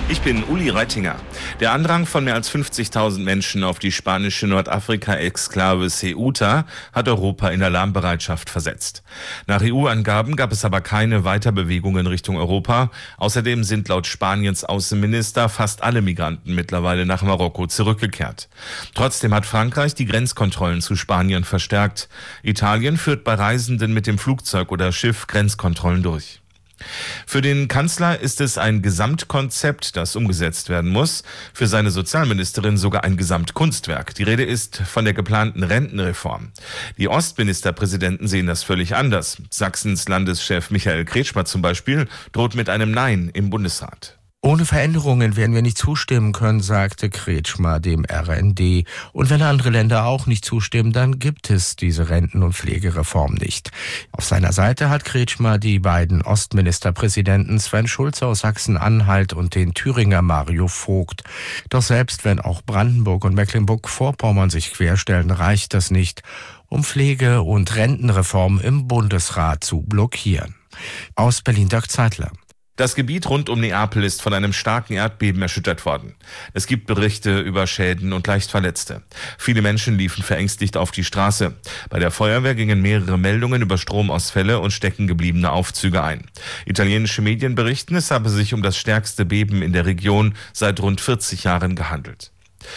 Ich bin Uli Reitinger. Der Andrang von mehr als 50.000 Menschen auf die spanische Nordafrika-Exklave Ceuta hat Europa in Alarmbereitschaft versetzt. Nach EU-Angaben gab es aber keine Weiterbewegungen Richtung Europa. Außerdem sind laut Spaniens Außenminister fast alle Migranten mittlerweile nach Marokko zurückgekehrt. Trotzdem hat Frankreich die Grenzkontrollen zu Spanien verstärkt. Italien führt bei Reisenden mit dem Flugzeug oder Schiff Grenzkontrollen durch. Für den Kanzler ist es ein Gesamtkonzept, das umgesetzt werden muss. Für seine Sozialministerin sogar ein Gesamtkunstwerk. Die Rede ist von der geplanten Rentenreform. Die Ostministerpräsidenten sehen das völlig anders. Sachsens Landeschef Michael Kretschmer zum Beispiel droht mit einem Nein im Bundesrat. Ohne Veränderungen werden wir nicht zustimmen können, sagte Kretschmer dem RND. Und wenn andere Länder auch nicht zustimmen, dann gibt es diese Renten- und Pflegereform nicht. Auf seiner Seite hat Kretschmer die beiden Ostministerpräsidenten Sven Schulze aus Sachsen-Anhalt und den Thüringer Mario Vogt. Doch selbst wenn auch Brandenburg und Mecklenburg-Vorpommern sich querstellen, reicht das nicht, um Pflege- und Rentenreform im Bundesrat zu blockieren. Aus Berlin, Dirk Zeitler. Das Gebiet rund um Neapel ist von einem starken Erdbeben erschüttert worden. Es gibt Berichte über Schäden und leicht Verletzte. Viele Menschen liefen verängstigt auf die Straße. Bei der Feuerwehr gingen mehrere Meldungen über Stromausfälle und steckengebliebene Aufzüge ein. Italienische Medien berichten, es habe sich um das stärkste Beben in der Region seit rund 40 Jahren gehandelt.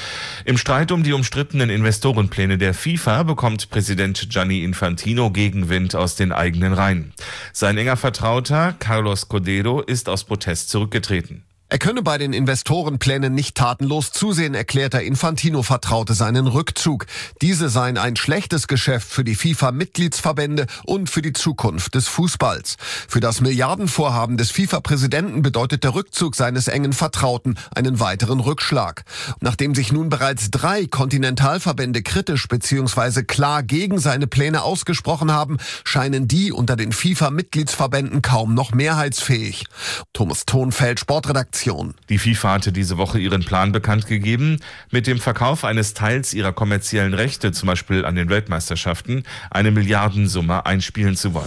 Im Streit um die umstrittenen Investorenpläne der FIFA bekommt Präsident Gianni Infantino Gegenwind aus den eigenen Reihen. Sein enger Vertrauter Carlos Cordeiro ist aus Protest zurückgetreten. Er könne bei den Investorenplänen nicht tatenlos zusehen, erklärte Infantino-Vertraute seinen Rückzug. Diese seien ein schlechtes Geschäft für die FIFA-Mitgliedsverbände und für die Zukunft des Fußballs. Für das Milliardenvorhaben des FIFA-Präsidenten bedeutet der Rückzug seines engen Vertrauten einen weiteren Rückschlag. Nachdem sich nun bereits 3 Kontinentalverbände kritisch bzw. klar gegen seine Pläne ausgesprochen haben, scheinen die unter den FIFA-Mitgliedsverbänden kaum noch mehrheitsfähig. Thomas Thonfeld, Sportredaktion. Die FIFA hatte diese Woche ihren Plan bekannt gegeben, mit dem Verkauf eines Teils ihrer kommerziellen Rechte, zum Beispiel an den Weltmeisterschaften, eine Milliardensumme einspielen zu wollen.